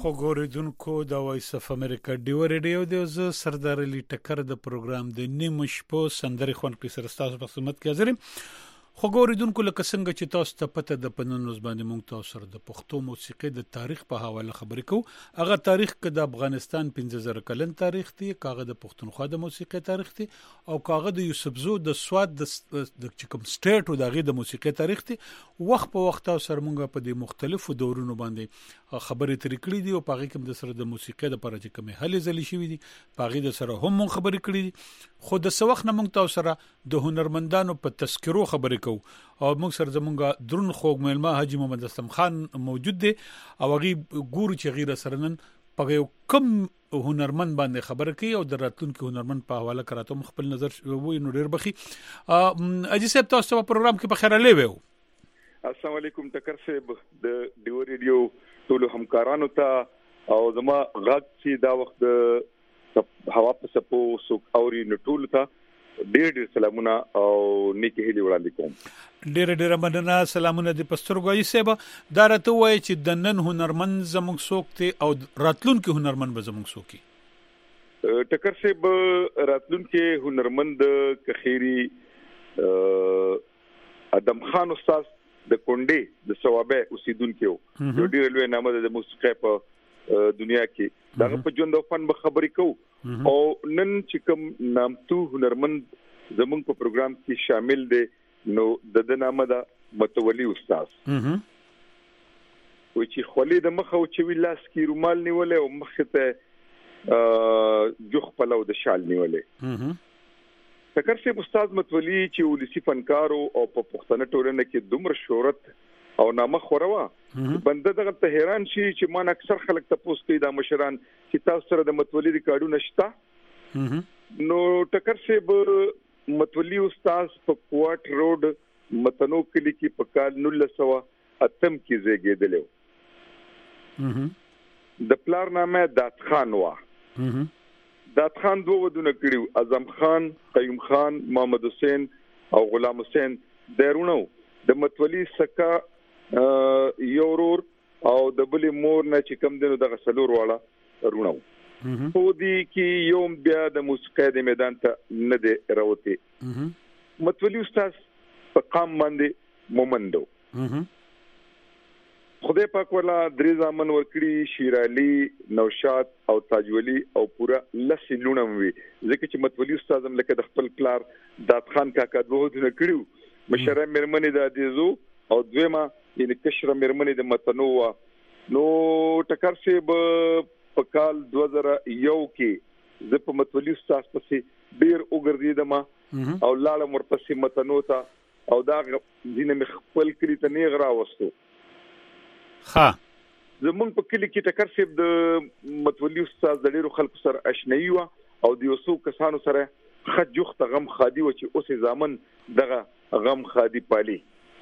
خو ګوریدونکو د وایس اف امریکا ډیو ریډیو د ز سردار علی ټکر د پروګرام د نیمه شپو سندري خون کې سره تاسو په خدمت کې حاضر یم. خو ګوریدونکو لکه څنګه چې تاسو ته پته د پنونوز باندې مونږ تاسو سره د پښتو موسیقي د تاریخ په حواله خبرې کوو. هغه تاریخ کې د افغانستان 15000 کلن تاریخ دی، کاغه د پښتونخوا د موسیقي تاریخ دی، او کاغه د یوسفزو د سواد د کوم سټیټ او دغه د موسیقي تاریخ دی. وخت په وخت تاسو سره مونږ په د مختلفو دورونو باندې خبرې ترې کړې دي او په هغه کې د سره د موسیقي د پرځ کومه هلې ځلې شوې دي، په هغه د سره هم مونږ خبرې کړې دي. خو د سوخ نه مونږ تاسو سره د هنرمندانو په تذکرو خبرې کوو او موږ سره زمونږ درون خوږ مېلمه حاجی محمد اسلم خان موجود دی او هغه ګورو چې غیر سره نن په یو کم هنرمند باندې خبره کوي او د راتلونکي هنرمند په حواله کراته خپل نظر ووي. نو ډیر بخي اجي صاحب تاسو په پروګرام کې په خیر لوي. السلام علیکم ټکر صاحب د ډیو ریډیو ټول همکارانو ته او زما غږ چې دا وخت د هوا په سپو سو اوري نټول ته ډیر سلامونه او نیکی هلي وړاندې کوم. ډیر مننه. سلامونه د پسترګوي صاحب. دا راته وایي چې د نن هنرمند زموږ سوکتي او راتلونکي هنرمند به زموږ سوکي. ټکر صاحب راتلونکي هنرمند کخيري ادم خان استاد د کونډې د ثوابه اوسیدونکو یو ډیر لوی نامه د موسیقي په دنیا کې دغه په ژوند او فن به خبرې کوو او نن چې کوم نامتو هنرمند زمونږ په پروګرام کې شامل دي نو د نامه د متولي استاد و چې خولي د مخ او چې ویلاس کې رومال نیولې او مخ ته جوخ پلو د شال نیولې. فکر شي استاد متولي چې ولسی فنکارو او په پښتنه ټولنه کې دومره شهرت او نامه خوروا بنده دغه ته حیران شي چې مان اکثر خلک ته پوښتنه د مشران چې تاسو سره د متولي ریکارډونه شته. نو ټکر شي متولي استاد په کوټ روډ متنو کلی کې په کال 1908 کې زیږیدل. د پلار نامه دات خان وا. دات خان دوه ودونه کړیو، اعظم خان، قیوم خان، محمد حسین او غلام حسین درونو د متولي سکا یو ورور او د بلې مور نه چې کم دینو د غسلور واړه رونو په دې کې یوم بیا د موسیقي د میدان ته نه دی راوته. متولي استاد په قام باندې مومندو خدای پاک ولا درې ځامن ورکړي، شیر علي، نوشاد او تاج ولی او پورا لسی لونم وی ځکه چې متولي استاد هم لکه د خپل پلار دات خان کاکا دوه دونه کړیو مشره مرمنې د عزیزو او دویمه یعنی کشره مرمنې د متنو. نو ټکر شي په کال 2001 کې زه په متولي استاد پسې ډیر وګرځیدم او لاړم ورپسې متنو ته او دا ځینې مخ خپل کلی ته نه غراوستو. زمون په کلی کې ټکر شي د متولي استاد د ډیرو خلکو سره آشنایی و او د یوسو کسانو سره خجوخت غم خادي و چې اوسې ځامن دغه غم خادي پالي.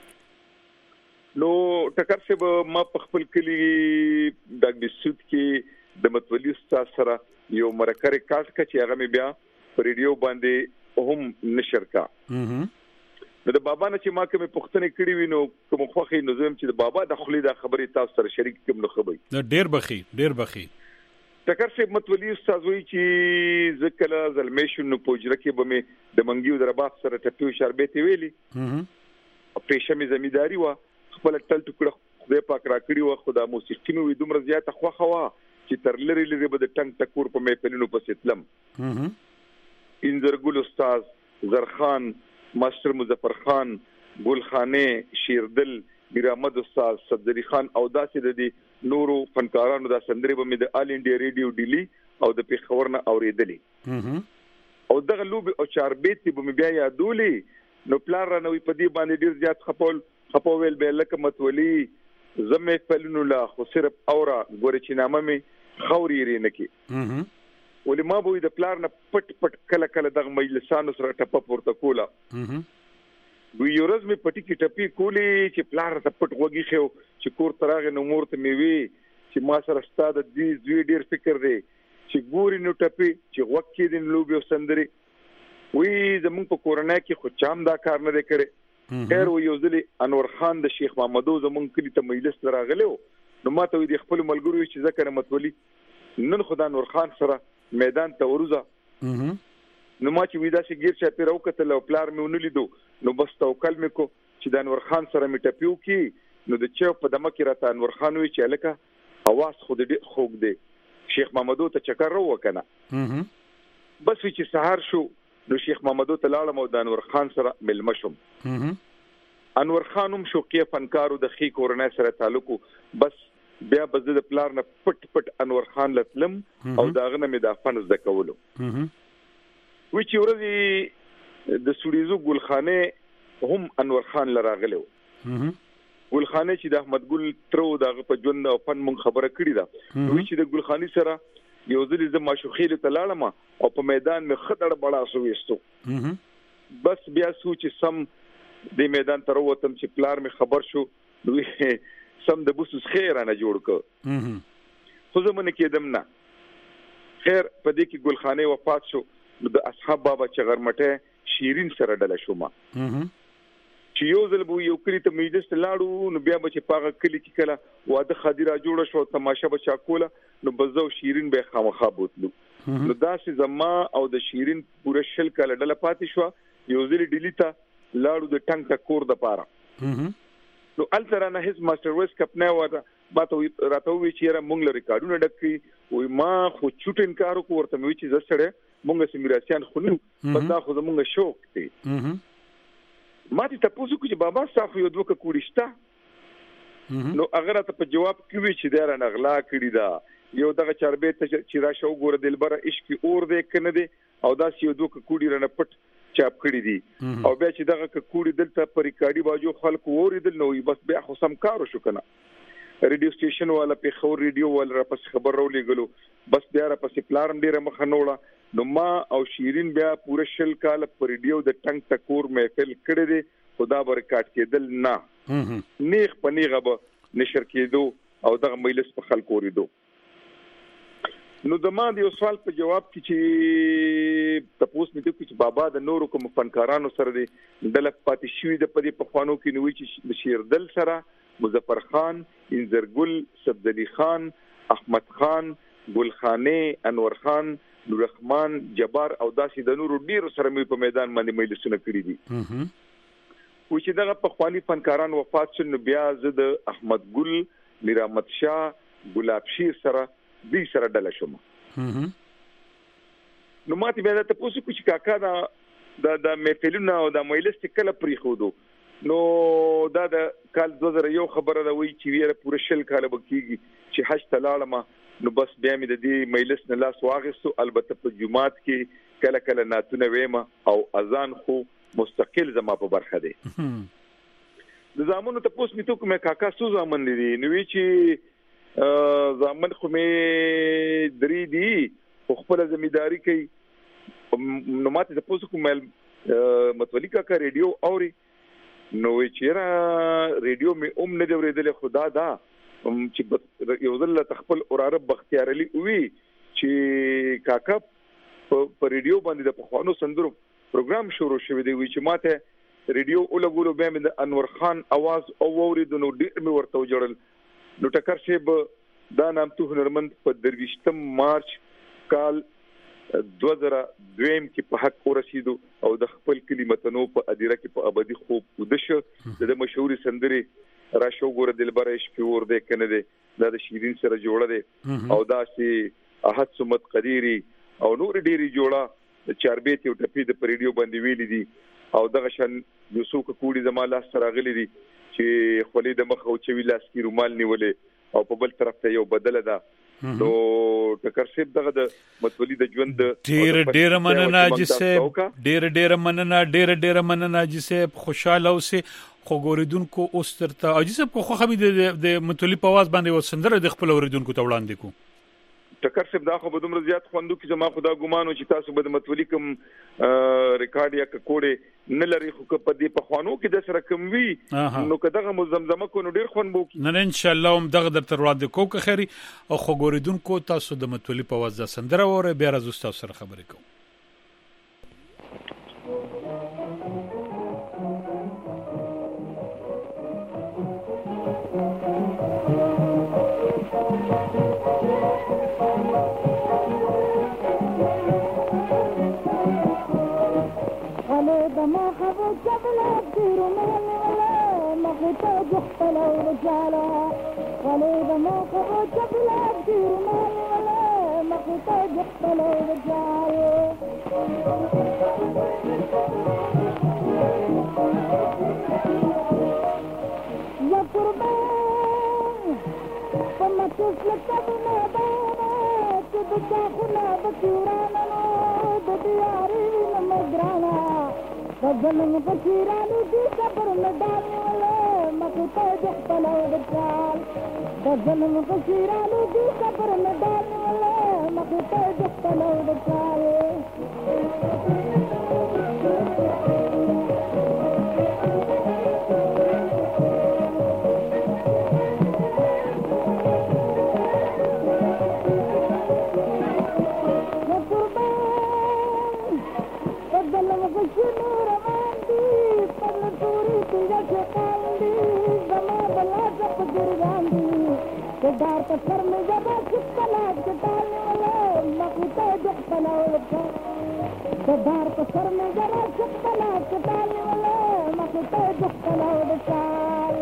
نو ټکر شي ما په خپل کلی د بسوت کې د متولي استاد سره یو مرکه کاټ کچې هغه مې بیا په ریډیو باندې هم نشر کا. د بابا نه چې ما کومه پښتنه کړی وینو کوم خوخي نظم چې د بابا د خلی د خبرې تاسو سره شریک کوم نو خبري ډیر بخي ټکر شي متولي استاد وی چې ذکر زلمیشن نو پوجره کې به مې د منګیو درباط سره ټپیو شربت ویلي پېښه مې زمیداری و خپل ټل ټکړه خدای پاک را کړی و خدا موسیقي مې دومره زیاته خوخه وا چې تر لری به د ټنګ ټکور په مې پلینو پسې تلم. انځرګل استاد، زرخان، ماستر مظفر خان، ګل خانه، شیردل، میر احمد استاد، صدری خان او داسې د نورو فنکارانو د سندري به د آل انډیا ریډیو ډیلی او د پیښور نه اوریدلې او دغه لوب او چاربېت به بیا یادولې. نو پلار را نوې پدی باندې ډیر زیات خپول به لکه متولي زمې فلنو لا خو صرف اورا ګورې چې نامه مې خوري رینه کې ولې ما به د پلار نه پټ کله دغه مجلسانو سره ټپه پورته کوله. وی یو ورځ مې پټی کې ټپی کولې چې پلار ته پټ وږي خو چې کور تراغه نو مور ته مې وی چې ما سره ستاد د دې ډیر فکر دی چې ګوري نو ټپی چې وکې د لوبي سندري وی زمون په کورونا کې خو چام دا کار نه کړي. خیر و یو ځلې انور خان د شیخ محمدو زمون کلی ته مجلس راغلو نو ماته وی د خپل ملګرو چې ذکر متولي نن خدا نور خان سره میدان ته ورځه نو ما چې ودا چې غیر چا پیرو کتل او پلار مې ونلیدو نو بس توکل مې کو چې د انور خان سره مې ټپیو کی نو د چوک په دمه کې راته انور خان وی چې لکه اواز خود دې خوګ دې شیخ محمدو ته چکر رو وکنه بس چې سحر شو نو شیخ محمدو ته لاړم او د انور خان سره ملم شوم انور خانم شوقي فنکارو د خې کورنۍ سره تعلق بس بیا بزد پلار نه پټ انور خان لتلم او داغه نه مې د فن زده کولو وی چې ورځي د سړيزو ګلخانه هم انور خان لراغلو ګلخانه چې د احمد ګل ترو دغه په ژوند او فن مون خبره کړی دا وی چې د ګلخاني سره یو ځل د ماشوخیل ته لاړم او په میدان می خطر بڑا سويستو بس بیا سوچ سم د میدان تر وتم چې پلار می خبر شو دوی سم د بوسس خیرانه جوړ ک خو زمونه کېدم نه خیر په دې کې ګلخانه وفات شو د اصحاب بابا چغرمټه شیرین سره ډله شوما چې یو ځل بو یو کلی ته مجلس لاړو نو بیا به چې پاغه کلی کې کله واده خادره جوړ شو تماشه به چا کوله نو بزو شیرین به خامخا بوتلو نو داسې زما او د شیرین پوره شل کله ډله پاتې شو یو ځل ډیلیتا لاړو د ټنګ ته کور د پاره نو الترانه هیڅ ماستر ویس کپنه وره ما ته راته وی چې را مونږ لري کارونه ډکې وای ما خو چوټ انکار کو ورته وی چې زسړه مونږ سیمراسيان خونو په دا خو زمونږ شوق دی ما ته تاسو کو چې بابا صاحب یو دوه کوړشتا نو اگر ته په جواب کې وی چې دا رنغلا کړی دا یو دغه چربه ته چې را شو ګور دلبره عشق اور دې کنه دي او دا یو دوه کوړی رنه پټ چاپ کړی دي او بیا چې دغه کوړی دلته پر ریکارډي باجو خلکو اوریدل نو بس بیا خو سم کارو شو کنه ریډیو سټیشن والا په خو ریډیو ول را پس خبر راولې غلو بس بیا را پس پلارم ډیره مخنوړه نو ما او شیرین بیا پوره شل کال پر ریډیو د ټنګ تکور محفل کړی دي خدا برکات کېدل نه نیغ پنیغه به نشر کېدو او دغه مجلس په خلکو اوریدو نو د ما د یو سوال په جواب کې چې تاسو مې ته چې بابا د نورو کوم فنکارانو سره دی د پاتې شوی د پدې په خوانو کې نوې چې شیردل سره مظفر خان انزرګل سبزلی خان احمد خان ګلخانه انور خان نور رحمان جبار او داسې د نورو ډیرو سره مې په میدان باندې مجلسونه کړی دي و چې دغه په خواني فنکاران وفات شول بیا زه د احمد ګل میر احمد شاه ګلاب شیر سره دې سره ډله شوم نو ماته بیا ته پوښتنه کوم چې کاکا دا محفلونه او د مجلس کله پری خودو نو دا د کال 2001 خبره دا وی چې ویره پوره شل کاله بکیږي چې حج تلاړم نو بس بیا مې د دې مجلس نه لاس واغستو البته په جمعات کې کله کله ناتونه وېما او اذان خو مستقل زما په برخه دی د زامنو ته پوښتنه مې کوم کاکا سو زامن دي نو وی چې زامن خو مې درې دي خپل ځمېداري کوي نو ماته د پوسو کوم متولي کا ریډیو اوري نو چې را ریډیو مې نه دی ورېدل خدا دا چې یو ځل تخپل اوراره بختیار علي وی چې کاکا په ریډیو باندې د پخوانو سندرو پروګرام شروع شوی دی وی چې ماته ریډیو اولګولو به د انور خان आवाज او اورید نو ډیر مې ورته وجړل نو ټکر شیب دا نامتو هنرمند په 23 مارچ کال 2002 کې په حق ورسېدو او د خپل کلمتونو په ادیره کې په ابدي خوب ودشه د مشهوري سندري راشو ګور دلبره عشق اور دې کنه دې د شیرین سره جوړه دې او دا سي احد سمت قديري او نور ډيري جوړه د چاربيت یو ټپي د پریډیو باندې ویلي دي او دغه شان یوسف کوړي زما لاس سره غلي دي چې خولي د مخ او چوي لاس کې رومال نیولې او په بل طرف ته یو بدل ده نو ټکر شپ دغه د متولي د ژوند ډیر مننه چې ډیر مننه چې خوشاله اوسه خو ګوریدونکو اوس ترته اجازه خو خمي د متولي په واز باندې وسندره د خپل اوریدونکو ته وړاندې کو ټکر شپ دا خو به دومره زیات خوندو کې زما خدا ګمانو چې تاسو به د متولي کوم ریکارډ یا کوډه نه لري خو په دې په خوانو کې د سره کوم وی نو کداغه مزمزمه کو نو ډیر خون بو نه ان شاء الله هم دغه در تر وړاندې کو که خيري او خو ګوریدونکو تاسو د متولي په واز سندره وره بیا راځو تاسو سره خبرې کوو رجالا وليد موقف وجبلات جيرمان ولا مقطع جبل رجال يا قربان فما تسلك بنا بانا تبقى خنا بكيرانا بدياري مدرانا فظلم بكيراني دي صبر مداني ولا مقطع جبل رجال فظلم بكيراني دي صبر مداني ولا مقطع جبل رجال دار تسر میں جبا چپلا چٹانے والا مقطع جبل رجال دار تسر میں جبا چپلا چٹانے والا مقطع جبل رجال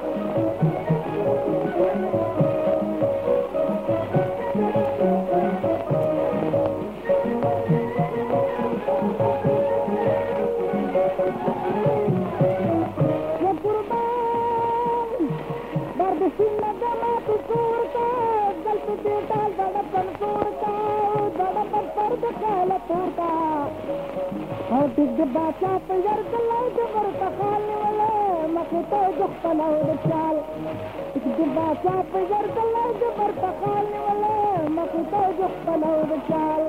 باچا پیار دلای جبر تخالی ولا مقطع جبل رجال باچا پیار دلای جبر تخالی ولا مقطع جبل رجال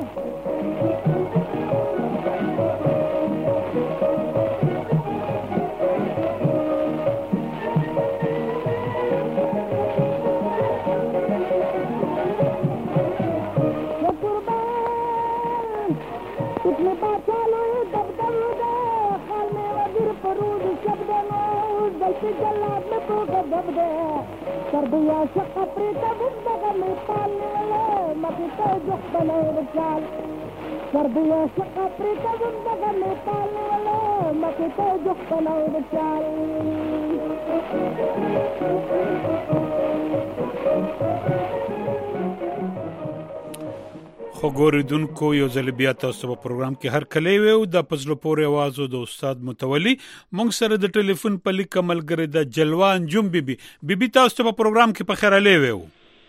تربية شقة بريدة بندقة ميطالي ولا مقطع جبل رجال تربية شقة بريدة بندقة ميطالي ولا مقطع جبل رجال خو ګوریدونکو یو ځل بیا تاسو په پروګرام کې هر کله وو د پزلو پورې आवाज او د استاد متولي مونږ سره د ټلیفون په لیک ملګری د جلوان جون بیبي تاسو په پروګرام کې په خیر لوي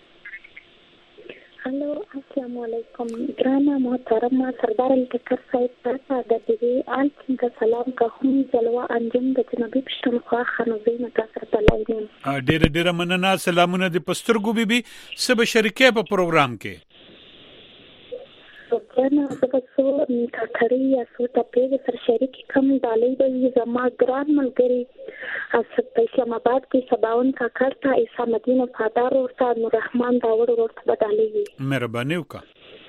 هلو السلام علیکم ګرانه محترمه سردار الټکر صاحب تاسو د دې آل څنګه سلام کوم جلوا انجم د جنبي پښتونخوا خنوزي متاثر تلایم ډېر مننه سلامونه د پسترګو بیبي سبا شریکه په پروګرام کې جنا تاسو کاکړی یا څو ټاپې سره شریک کوم دالې د زما ګران ملګری په اسلام آباد کې سباون کاکړ ته عیسی مدینه فادار او استاد نور رحمان داور ورته بدالې مهرباني وکړه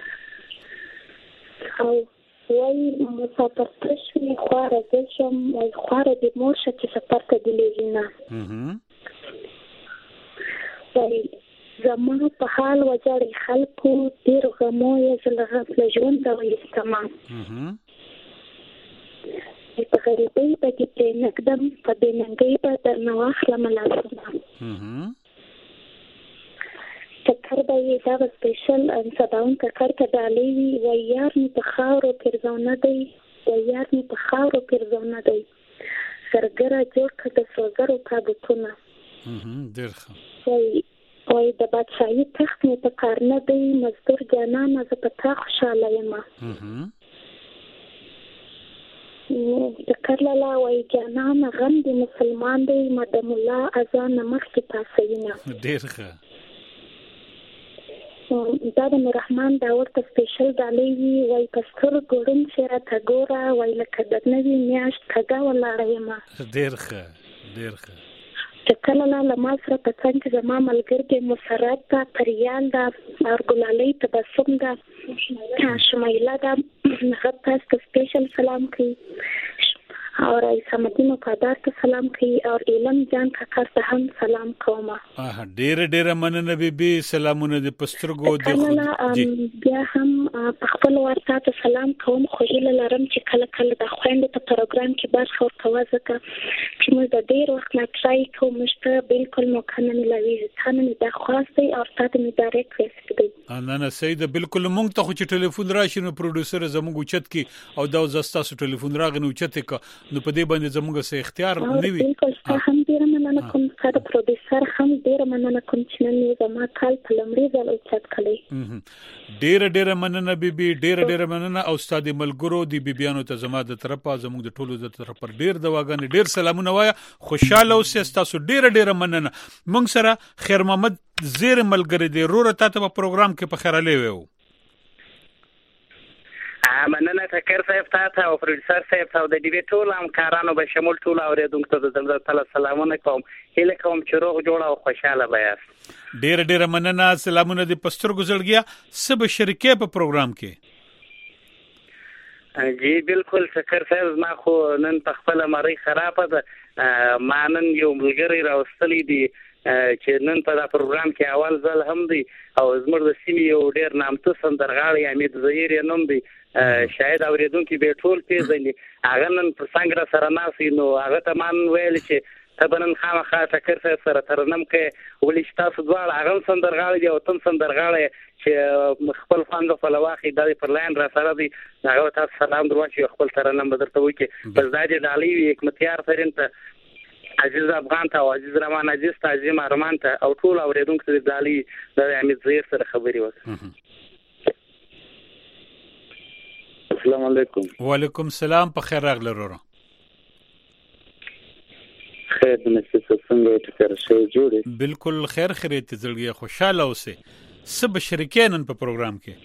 او وای مسافر تشوي خواره دشم او خواره د مورشه چې سفر ته دی لینا وای زما په حال وجړې خلکو ډیر غمو یې زلغه ژوند دا وستما په غریبۍ په کې نقدم په بننګۍ په نواخله ملاسمه تکر به یې دا سپیشل انسداون تکر ته ډالې وی ویار می په خاورو پرځونه دی ویار می په خاورو پرځونه دی سرګره جوړ کړه سوزرو کابتونه ډیر ښه وای د بادشاہي تخت می په کار نه دی مزدور جانان ز پتا خوشاله یم د کرلالا وای جانان غم دی مسلمان دی مدام الله اذان مخ کی پاسینا ډیر ښه دا د رحمان دا ورته سپیشل دالې وی وای پستر ګورم شهره تا ګورا وای لکه د نوی میاش تګا ولاړ یم ډیر ښه چکللا لما سره پڅنګ زما ملګری مسرات تا پریال دا ارګلالي تبسم دا شمایلا دا هغه تاسو سپیشل سلام کوي او رئیس الدین وفادار ته سلام کوي او علم جان کاکا ته هم سلام کوم. ډېر مننه بیبي، سلامونه د پسترګو د بیا هم په خپل ورته ته سلام کوم، خو هیله لرم چې کله کله د خويندو په پروګرام کې برخه ورکوي ځکه چې موږ د ډېر وخت نه ټرای کوو، موږ ته بالکل موقع نه ملوي. ځان مې د خواسته او تاسو مې ډایرکټ ریکوست دی. نه سید بالکل مونږ ته خو چې ټلیفون راشي نو پروډوسر زموږ اوچت کی او دا زستاسو ټلیفون راغنه اوچت ک نو په دې باندې زموږ سه اختیار نه وي. بالکل هم ډیر مننه کوم سره پروډوسر هم ډیر مننه کوم چې نن زما کال په لمړي ځل اوچت کړی. ډیر مننه بیبي، ډیر مننه او استاد ملګرو دی بیبيانو ته زما د طرفه زموږ د ټولو د طرفه ډیر دواګان ډیر سلامونه وایا، خوشاله اوسئ، تاسو ډیر مننه. مونږ سره خیر محمد زیر ملګری دی، روره تاسو په پروګرام کې په خیراله ویو. مننه تکر صاحب ته او پروډوسر صاحب ته د دې ټول همکارانو به شمول ټول اوریدونکو ته د زړه تعالی سلامونه کوم، هیله کوم چې روغ جوړ او خوشاله بیاست. ډیر مننه، سلامونه د پستر گزړګیا سب شریکې په پروګرام کې. جی بالکل تکر صاحب، ما خو نن په خپل مری خرابه ده، ما نن یو ملګری راوستلی دی چې نن په دا پروګرام کې اول ځل هم دی او زموږ د سیمې یو ډیر نامتو سندرغاړی امید زهیر نوم دی، شاید اوریدونکو به ټول پیژني. هغه نن په څنګه سره ناسي نو هغه ته مان ویل چې تبنن خامخا تکر سره ترنم کې ولې تاسو دواړه هغه سندرغاړي دی او تم سندرغاړي چې خپل فاند په لواخي د پر لاین را سره دی، هغه تاسو سلام دروازه خپل ترنم بدرته وکي. بس دا دې علي حکمتیار فرین ته، عزیز افغان ته او عزیز رحمان عزیز ته، عزیز ارمان ته او ټول اوریدونکو ته د علي د امید زهیر سره خبري وکړه. السلام علیکم. وعلیکم السلام، په خیر راغلی وروره. خیر دې څنګه ټکر شو جوړه؟ بالکل خیر خیریت زړګي، خوشاله اوسئ. سب شریکین په پروګرام کې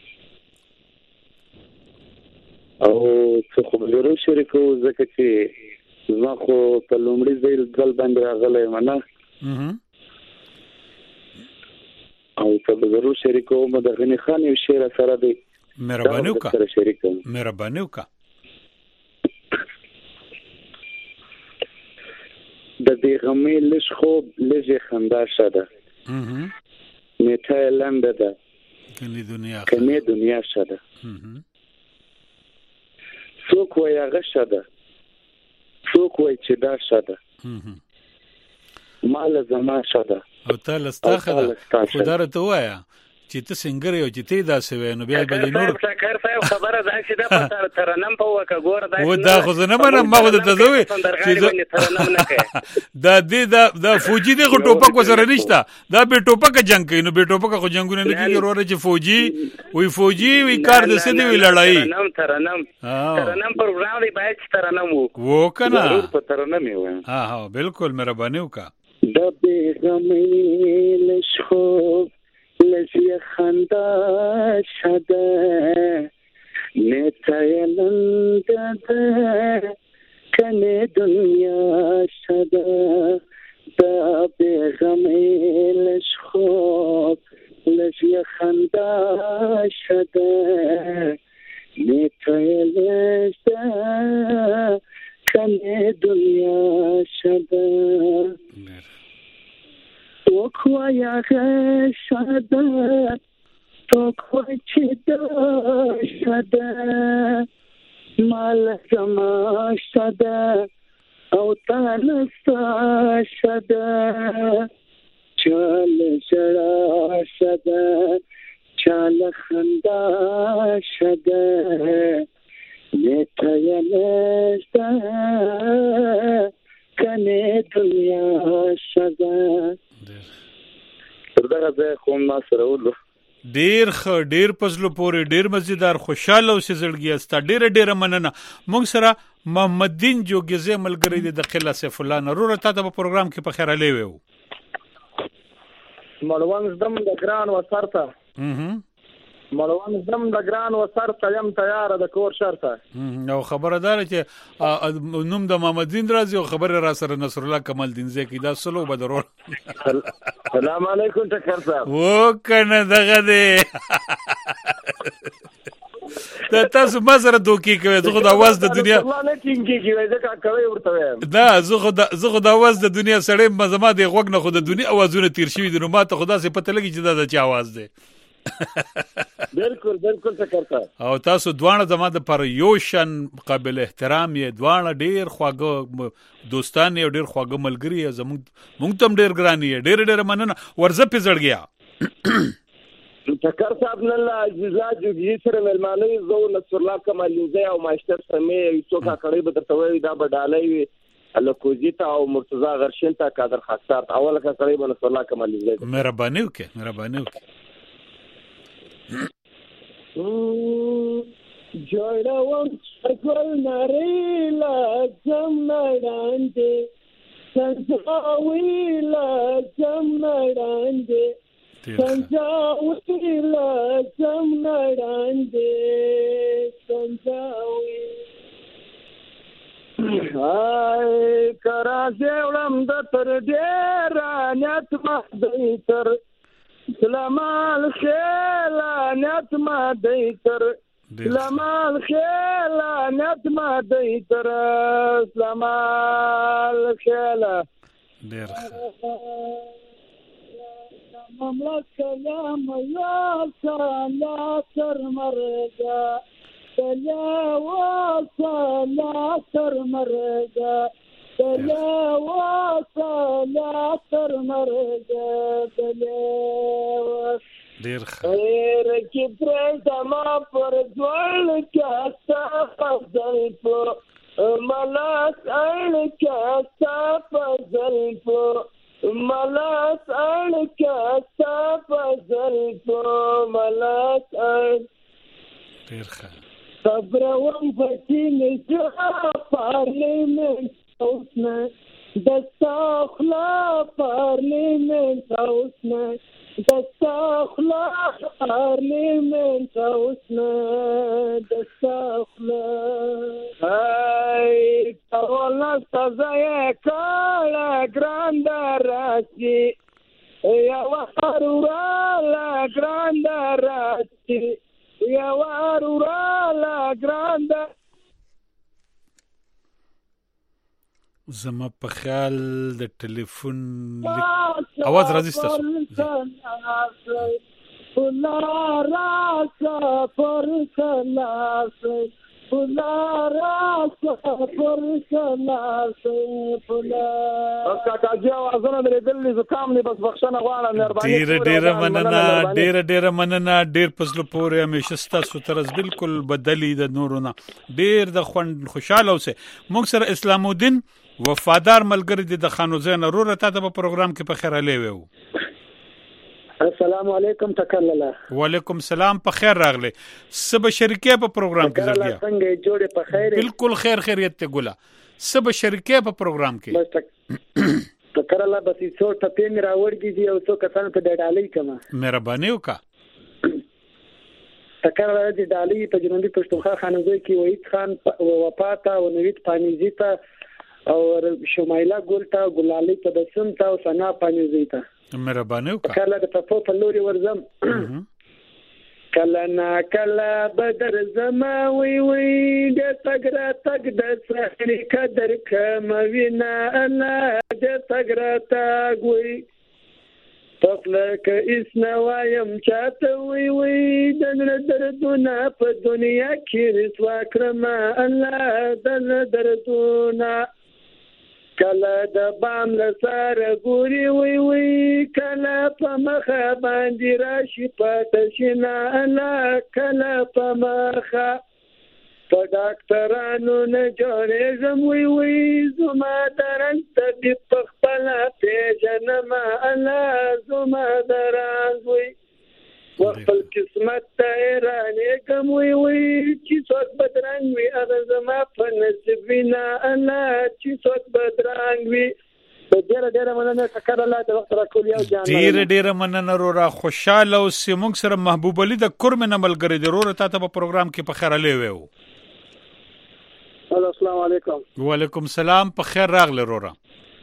او څه خبرو شریکو ځکه چې زما خو په لومړي ځل باندې راغلی منه او څه خبرو شریکو مو د غنی خان یو شعر سره دی. مهرباني وکړه. د دې غمې لږ خوب لږ خندا شته، میټه لنډه ده کني دنیا شته، څوک وایي هغه شته، څوک وایي چې دا شته، مال زما شته او تا لستا خدا خدا راته وایا چې ته سنگر یو چې ته دا سوي نو بیا به نور شکر صاحب خبره دا چې دا په ترنم په وکه ګور دا و دا خو نه منم ما ود ته زوي دا دې دا فوجي دغه ټوپک وسره نشته، دا به ټوپک جنگ کوي نو به ټوپک خو جنگونه نه کیږي وروره چې فوجي وی کار د سدي وی لړای ترنم پروګرام دی باید ترنم وو کنه په ترنم یو ها بالکل مهرباني وکړه. د بیغمې لشخو لشي خندا شده نتایلند ده کنه دنیا شده دا بیغمه لشخوب لشي خندا شده نتایلند ده کنه دنیا شده تو کویا شده تو کوی چی شده مال زما شده او تانستا شده چال جرا شده چال خندا شده نیتای نشده کنه دنیا شده دغه ځای خو ما سره ولو ډیر پزلو پورې ډیر مزیدار خوشاله اوسې زړګي استا ډیر مننه. موږ سره محمد دین جوګزه ملګری د خلا سیف الله نور ته په پروګرام کې په خیر علي وو مړوان زم د ګران وسرته مړوان زم د ګران وسرته يم تیار د کور شرطه نو خبردار چې نوم د محمد دین راځي او خبر را سره نصر الله کمال دین زکی دا سلو بدرول. السلام علیکم ټکر صاحب و کنه دغه دی تاسو ما سره دوکي کوي زه خو د اواز د دنیا نه ټینګي وای ځکه کوي ورته دا زه خو د اواز د دنیا سړی مزما د غوګ نه خو د دنیا اوازونه تیر شوی دي نو ما ته خدا سي پته لګي چې دا د چا आवाज دی بالکل څه کوي او تاسو دوانه زما د پر یو شن قابل احترام یې دوانه ډیر خواږه دوستان یې ډیر خواږه ملګری زموږ تم ډیر ګرانی یې ډیر مننه ورزه په زړګیا ټکر صاحب نن لا عزیزات جوړی سره ملمانه زو نصر الله کمالوزه او ماشتر سمې څوک کړي به درته وي دا بدالای الکوزی ته او مرتضی غرشین ته قادر خاصار اول کا کړي به نصر الله کمالوزه مهرباني وکړه جوړوم ټول نری لا زم نړاندې سنځاوي لا زم نړاندې سنځاوي لا زم نړاندې سنځاوي هاي کرا زړم د تر ډیر نیت ما دې تر سلامال خیلا نیت ما دیتر سلامال خیلا نیت ما دیتر سلامال خیلا دیر مملک کلام یا سالا سر مرگا تلاواسا لا سر مرگا تلاواسا سر مرگا تلاواس دیر خیر کی پرزما پر دوال کاسا فضل پو ملاس اڑ کاسا فضل پو ملاس اڑ کاسا فضل پو ملاس اڑ دیر خیر صبر وفتين جاء parliament house دستاخلا parliament house دستاخلا parliament house دستاخلا هاي تولنا سزايا كالا granda rasi يا وحرورا لا granda rasi يا وارورا لا granda زما په خیال د ټلیفون اواز راځي ستاسو فلا راسا پر خلاص فلا راسا پر خلاص فلا کاکا جی اوازونه درې دلې زکام نه بس بخښنه غواړم مهرباني ډیر مننه ډیر پسلو پورې همیشه ستاسو طرز بالکل بدلی د نورونه ډیر د خوشاله اوسه موږ سره اسلام الدین وفادار ملګری د خانو زین رور ته په پروګرام کې په خیر علي وو السلام علیکم تکلله وعلیکم السلام په خیر راغله سبا شریکه په پروګرام کې زړګیا څنګه جوړه په خیر بالکل خیریت ته ګولا سبا شریکه په پروګرام کې تکرله بس څو ټپې مې راوړګي دي او څو کسان په ډالۍ کما مهرباني وکړه تکرله د ډالۍ په جنوبي پښتونخوا خانوزه کې وحید خان وفاته او نوید پانیزی ته او شمایله ګلتا ګلالي په دسم ته او سنا پانیزی ته مهرباني وکړه کله د په لوري ورزم کله نا کله بدر زما وی د تګرا تګ د سحر قدر کما وینا الله د تګرا تګ وی تخلق اسنا وایم چاته وی د دردونه په دنیا کې رسوا کړم الله د دردونه کله د بام لساره ګوري وی کله په مخه باندې راشي پته شنه الله کله په مخه په ډاکټرانو نه جوړېږم وی زما درن طبيب په خپل پیژنم الله زما درن وی خپل قسمت ته رانه کوم وی چې څوک بدرنګ وي هغه زما په نصیب وینا الله چې څوک بدرنګ وي ډېر مننه تکرله د وخت راکول یو جان ډېر مننه رورا خوشاله او سیمونګ سره محبوب علي د کورمن عملګری د رور ته په پروګرام کې په خیر علي وو السلام علیکم وعلیکم السلام په خیر راغله رورا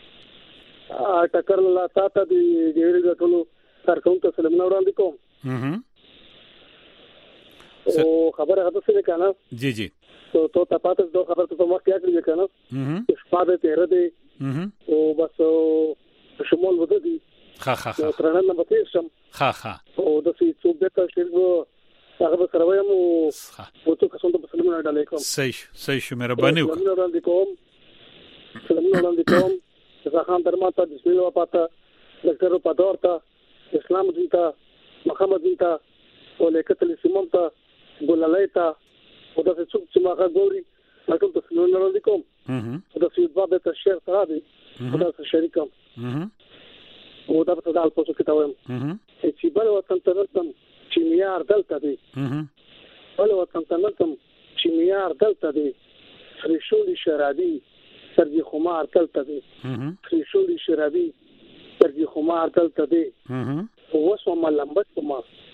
تکرله تاسو د ډېر ټولو کارکونکو سلام وړاندې کوم او خبره غته څه کنه جی جی تو تاسو د خبره ته مخ کې کړی کنه شپه ته دی او بس شمول وته دي ها ترنن نه بته سم ها او د څه څوک د تاسو هغه سره وایم او څه څه په سلام علیکم صحیح مهرباني وکړه سلام علیکم ځکه درماته بسم الله پاته ډاکټر پادورتا اسلام دینتا محمد دینتا او لیکتل سیمونتا ګولایتا او د څوک چې ما غوړي تاسو ته سلام علیکم او د فیډباک ته شیر سره دي او د شریکم او دا په دال پوسو کې تا وایم چې بل وطن ته نتم چې میار دلته دي بل وطن ته نتم چې میار دلته دي فرشولي شرابي سرجي خمار دلته دي فرشولي شرابي سرجي خمار دلته دي وسو ملمبشم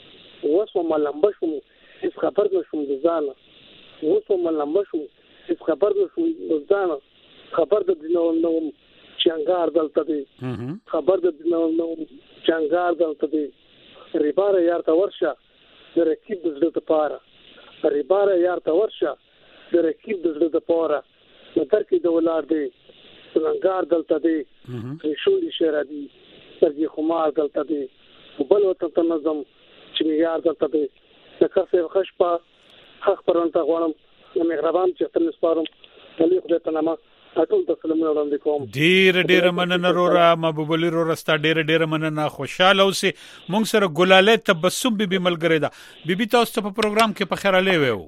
هیڅ خبر نشم د ځانه وسو ملمبشم هیڅ خبر نشم د ځانه خبر د نو چنګار دلته دي خبر د نو چنګار دلته دي ریباره یار تا ورشه د رکیب د زړه لپاره ریباره یار تا ورشه د رکیب د زړه لپاره نظر کې د ولار دی څنګار دلته دي شولي شرابي سرجي خمار دلته دي بل وطن ته نظم چې یار دلته دي څنګه څه خشپا حق پرونته غوړم مهربان چې تل سپارم علي خدای ته نامه ټول تسلیم علیکم ډیر مننه رورا محبوب علي رورا ستا ډیر مننه خوشاله اوسې مونږ سره ګلاله تبسم بي ملګری دا بي تاسو په پروګرام کې په خیر علي وو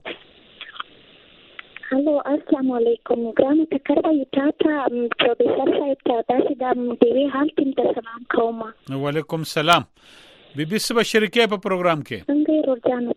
هلو السلام علیکم ګرام ټکر وایي تاسو پروډوسر صاحب ته تاسو د ټي وي حال ټیم ته سلام کوم وعلیکم سلام بي سبا شریکه په پروګرام کې څنګه ورځانه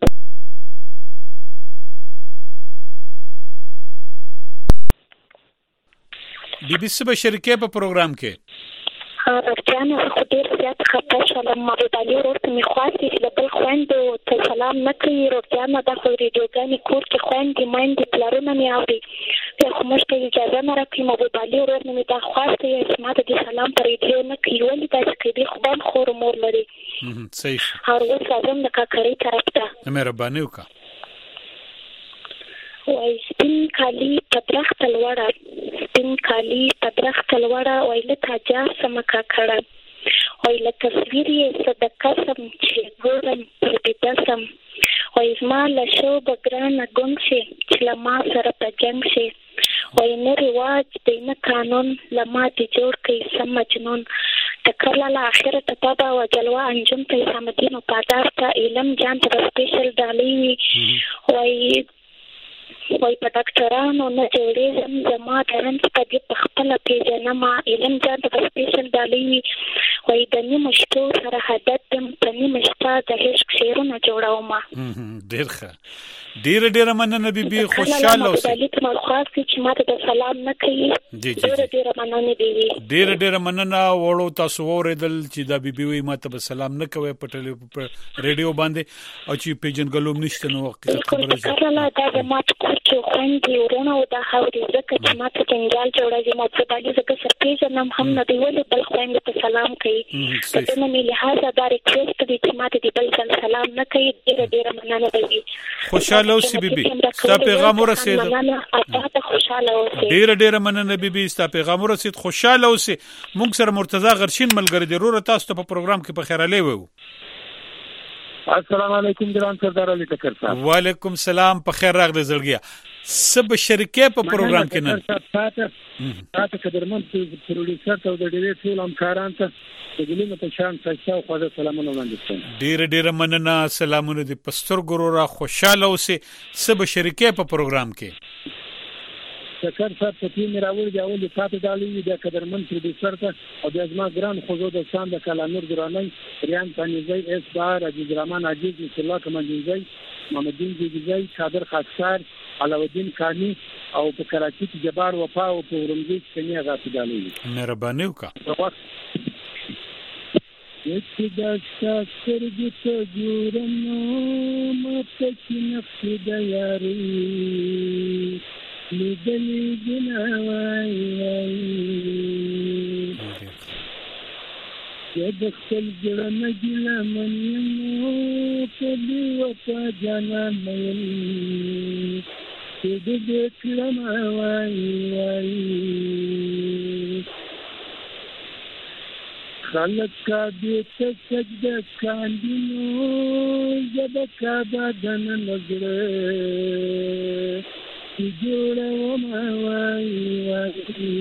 بي سبا شریکه په پروګرام کې ورځانه خو ډیر زیات خپه شوم ما په دې ورته می خاصه چې بل خويندو ته سلام نکړي ورځانه د خو ریډیوګانې کور کې خويندې مېندې پلارونه مې اوري په کومه ته اجازه نه راکړي ما په دې ورته می دا خاصه چې ما ته سلام پر ریډیو نه کوي ولې دا چې دې خو خور مور لري صحیح هر وخت لازم د کاکړې طرف ته مهرباني وکړه وای سپین کالی پدرخت لوړه وای له تاجا سمکا کړه وای له تصویر یې صدقه سم چې ګورم پر دې سم وای زما له شو بګران ګونګ شي چې لما سره په جنگ شي وای نه رواج دین قانون لما دې جوړ کړي سم مجنون تکرلا لا اخرت تبا وجلوا انجم ته سمدین او پادار ته علم جان ته سپیشل ډالۍ وای په ډاکټرانو نه جوړېږم زما درن په دې خپل پیژنم علم ځان د سپیشل ډالۍ وای د نیمه شپو سره حدت دم په نیمه شپه د هیڅ شعرونه جوړاوم ډیر مننه بي خوشاله اوسې د لیک مرخص چې ماته د سلام نه کوي ډیر مننه دی ډیر مننه وړو تاسو اوریدل چې دا بي وي ماته به سلام نه کوي په ریډیو باندې او چې پیژنګلوم نشته نو خبره ده ماته چې خوندې ورونه او د هاوري زکه چې ماته څنګه جوړاږي مو په دې زکه سرپریز نم هم نه دی ولې بل خوند ته سلام کوي ته نه ملي هاذا دا ریکوست دي چې ماته دې بل سلام نه کوي ډیر مننه دی خوشاله اوسې بيبي ستا پیغام ورسید ډیر مننه بيبي ستا پیغام ورسید خوشاله اوسې مونږ سره مرتضی غرشین ملګری ضرور تاسو ته په پروګرام کې په خیر علي وو السلام علیکم ګران سردار علي ټکر صاحب وعلیکم سلام په خیر راغلی زړګیا سب شریکه په پروګرام کې نه تاسو قدرمن پروډوسر ته د ډېر ټول همکاران ته د ګلونو په شان تاسو خو د سلامونه وړاندې کوم ډیر مننه سلامونه دي پستر ګورورا خوشاله اوسې سب شریکه په پروګرام کې ټکر صاحب ته تیم راوړي دا ولې تاسو دالي د قدرمن پروډوسر ته او د ازما ګران خوځو د شان د کلامور درانه ریان پنځي اس بار عزیز رحمان عزیز الله کمنځي محمدین جیږي صادر خاصار علاوالدین کانی او په کراچي کې جبار وفا او په ورمزي کې نه غاټ دالي مهرباني وکړه چې دا سترګې ته ګورم ماته چې نفس د یاري لیدلې جناوي یا د خپل ګړه ګله منو په دی په جانان مېل چې دې کلم وای وای خلق کا دې سجده کاندینو زبکا بدن نظر چې جوړه وما وای وای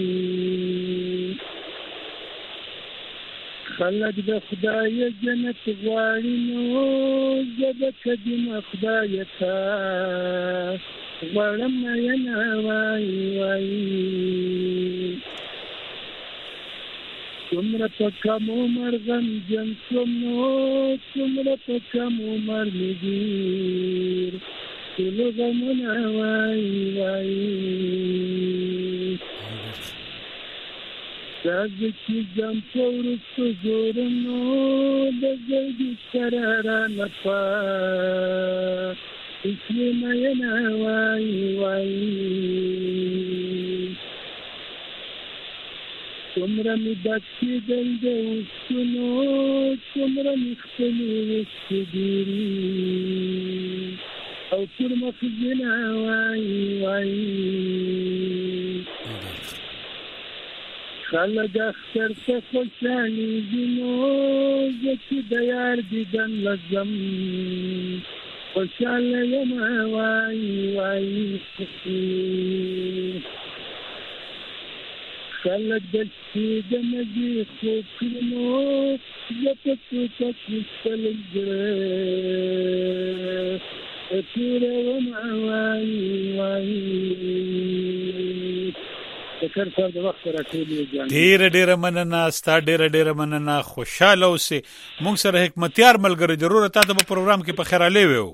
خلق د خدای جنت غواړي نو زبکا دې خدای تا غواړم نه وای وای څومره په کم عمر غمجن شوم نو څومره په کم عمر مې ډېر ټولو غمونه وای وای راځه چې ځم په وروستو زورم نو د زړګي سره رانه اسمي مینه وای وای څومره مې ډک کېدل د اوښکو څومره مې خپلې اوښکې ډېرې او پر مخ ځینه وای وای خلک اختر ته خوشحالېږي نو زه چې د یار دیدن لږم خوشحاله یم وای وای خلق د شپې د مزې خوب کړي نو زه په څوکه کې خپل زړه تېرومه وای وای شکر صاحب د وخت راټولې جان ډېره مننه ستا ډېره مننه خوشاله اوسې موږ سره حکمتیار ملګری ضرور تاسو په پروګرام کې په خیر علي وو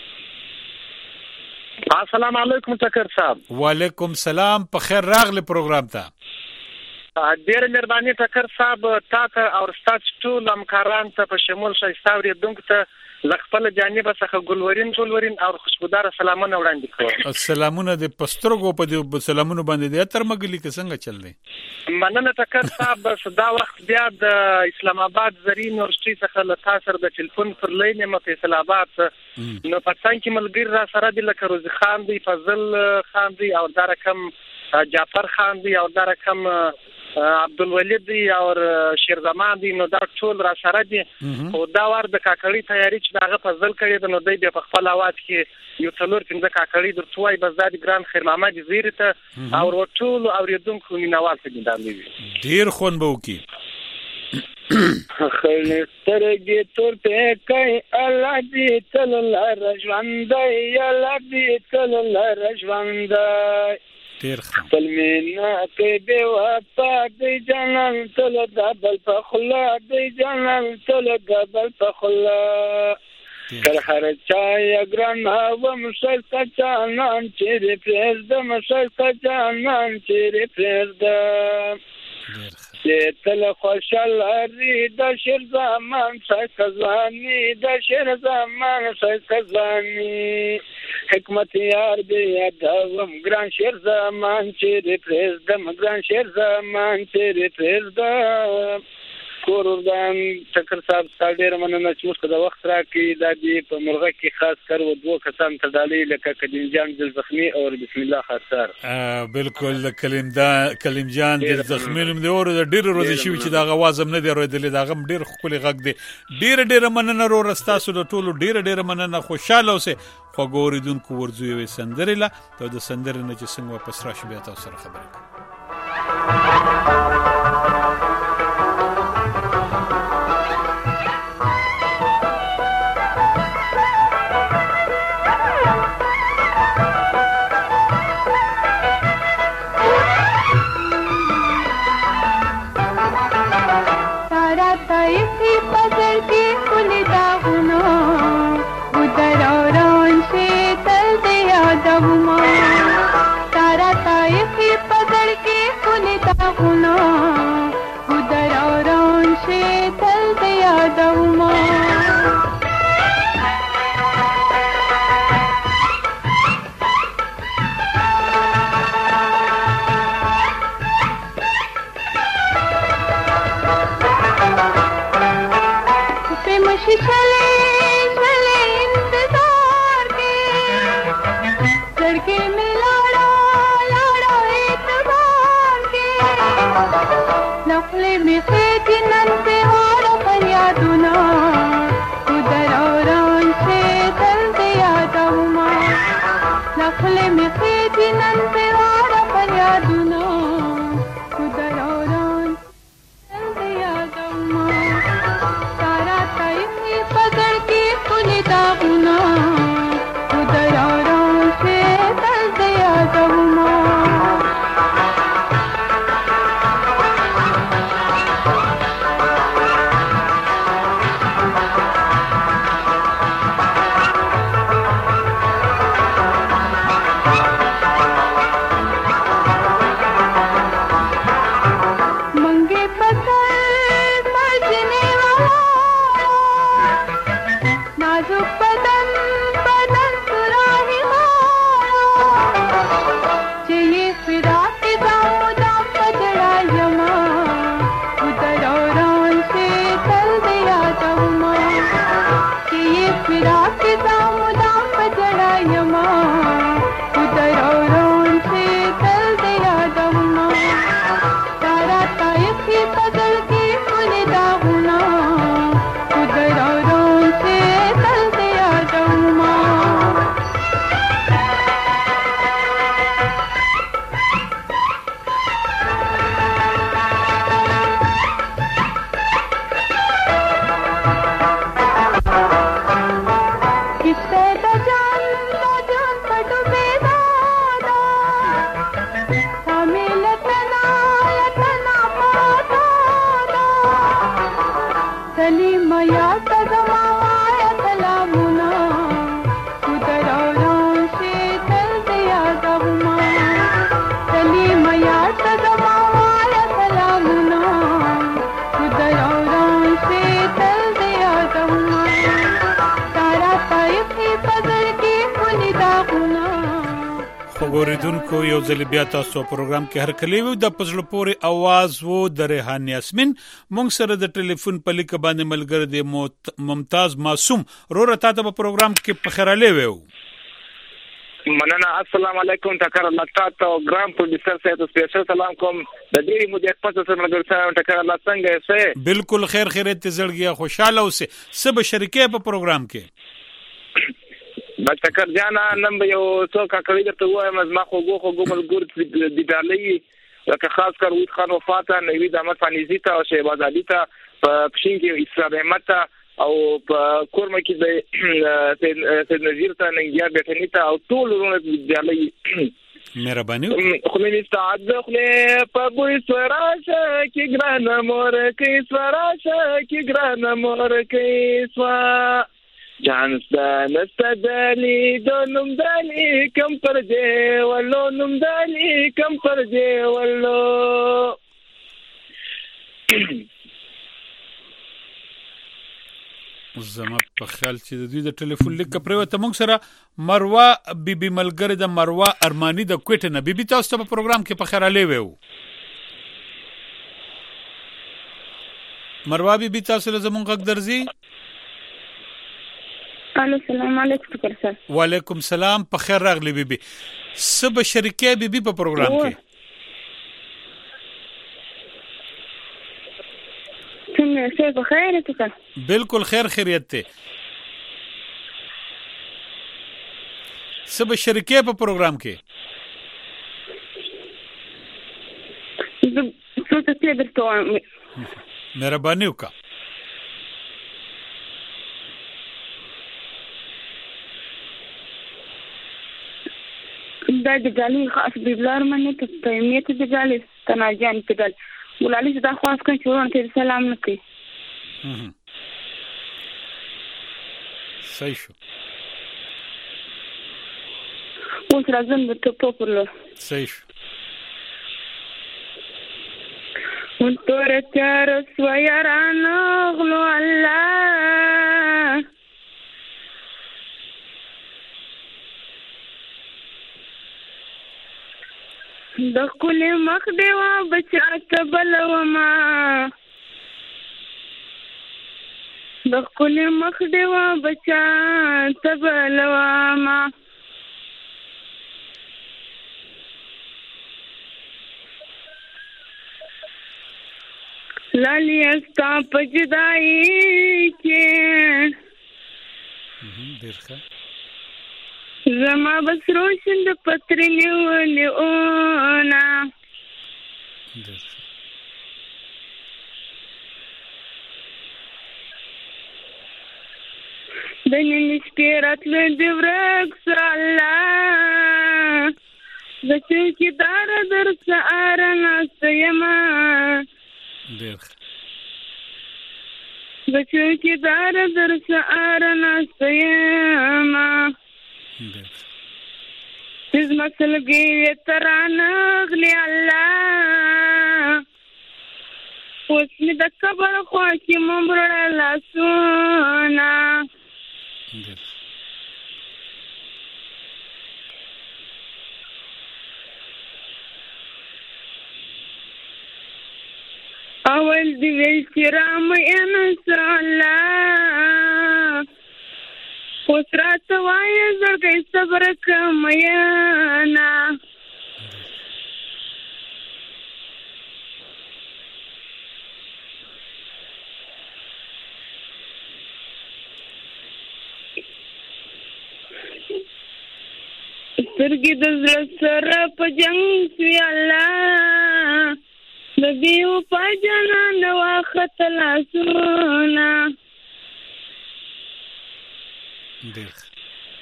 السلام علیکم ټکر صاحب وعلیکم سلام په خیر راغلی پروګرام ته ډېر مهرباني ټکر صاحب تاسو او تاسو ټول همکاران ته په شمول شایسته اوریدونکو ته لخپل جانب څخه ګلورین او خوشبودار سلامونه وړاندې کوم سلامونه د پسترګو په دې سلامونه باندې د اتر مګلی کې څنګه چل دی مننه ټکر صاحب صدا وخت بیا د اسلام آباد زری یونیورسيټي څخه له تاسو د ټلیفون پر لین مې فیصل آباد نو پاتان کې ملګری را سره د لکه روزي خان دی فضل خان دی او دا رقم جعفر خان دی او دا رقم عبدالولید دی او شیرزمان دی نو دا ټول را سره دي او دا ور د کاکړی تیاری چې داغه فضل کړي د نو دی په خپل आवाज کې یو څلور پنځه کاکړی درتوای بزاد ګران خیر محمد زیری ته او ټول اوریدونکو مینوال ته دي ډیر خون بو کی خلک ترګي تور ته کوي الله دې تل رجوند الله دې تل رجوند خپل مینا کې دی وفا دی جنان تل دبل پخلا دی جنان تل دبل پخلا کر هر چا یګران و مشل کچانان چې پرز د مشل کچانان چې پرز د تل خوشاله ری د شیر زمان څخه د شیر زمان څخه حکمت یار دی یادوم ګران شیر زمان چې پرزدم ګران شیر زمان چې پرزدم کورودان ټکر صاحب ډېر مننه چې موږ د وخت راکې د دې په مرغه کې خاص کر و دوه کسان تدالي لکه کلیم جان دل زخمی او بسم الله خاطر بالکل کلیم جان دل زخمی نوم دی او ډېر ورځې شوی چې دا غوازم نه دی رویدلې دا غم ډېر خپل غږ دی ډېر مننه رو رستاسو د ټولو ډېر مننه خوشاله اوسه خو ګوریدونکو ورځوي وي سندريله ته د سندرې نه چې څنګه واپس راشي بیا تاسو سره خبرې کوم तारा ताए की पकड़ के कुने दागुना نخلې مې خېټې نن پې واړه فریادونه ګودر او ران چې تل دې یادومه نخلې مې خېټې نن پې واړه فریادونه ګودر او ران تل دې یادومه ستا راته ایښي په زړه کې ښکلي داغونه ګودر او ران چې تل دې یادومه اوریدونکو یو ځل بیا تاسو پروګرام کې هر کلی وو د پزړه پوري आवाज وو د ریحان یاسمین مونږ سره د ټلیفون په لیک باندې ملګری دی ممتاز معصوم رور ته په پروګرام کې په خیراله وو مننه السلام علیکم ټکر الله تاسو ګرام پروډوسر صاحب سپیشل سلام کوم د دې مو د پاتې سره ملګری صاحب ټکر الله څنګه یې بالکل خیر خیرت زړګیا خوشاله اوسه سب شریکې په پروګرام کې بچکر جانا نن یو څو کاکړي درته وایم ما خو ملګر د ډالۍ لکه خاص کر وید خان وفات نوید احمد فانیزی ته او شهباز علي ته په پښین کې اسلام احمد ته او په کورمه کې د سید نذیر ته ننګیا بیٹنی ته او ټول ورونه د ډالۍ مهرباني خو مې استاد خو په بوې سوراشه کې ګران مور کې سوراشه کې ګران مور کې سوا جانستا نستدلی دو نمدلی کم پر دے ولو نمدلی کم پر دے ولو زما په خیال چې د دوی د ټلیفون لیک پروته موږ سره مروه بیبي ملګری د مروه ارمانی د کوټه نه بیبي تاسو په پروګرام کې په خیراله وو مروه بیبي تاسو له زمونږ غږ درځي السلام علیکم ټکر سر وعلیکم سلام په خیر راغلی بیبي سب شریکه بیبي په پروګرام کې څنګه څه په خیر ټکر بالکل خیر خیریت ته سب شریکه په پروګرام کې څه څه درته مهرباني وکړه دا د جالي خاص بلار منه ته تیمیت د جالي تناجان کېدل ولالي دا خاص کړي چې ورته سلام نکړي صحیح شو اوس راځم د ټوپو پر لور صحیح شو ونتور تر سويران غلو الله د کل مخ دیوا بچا تبلوما د کل مخ دیوا بچا تبلوما لالی استا پجدائی کې ډېر ښه زما بس روشن د پتر نیولېونه ډېر ښه د نن شپې راتلو د ورک ساله د چوکیدار در سهار ناسته یمه ډېر ښه د چوکیدار در سهار ناسته یمه ډېر ښه زما سلګي ته رانغلي الله اوس مې د قبر خوا کې ممبړه لاسونه ډېر اول دی ویل چې رامین الله اوس راته وایه زړګی صبر کمیانه سترګې د زړه سره په جنګ شوې الله د بیو په جنان واخته لاسونه ډېر ښه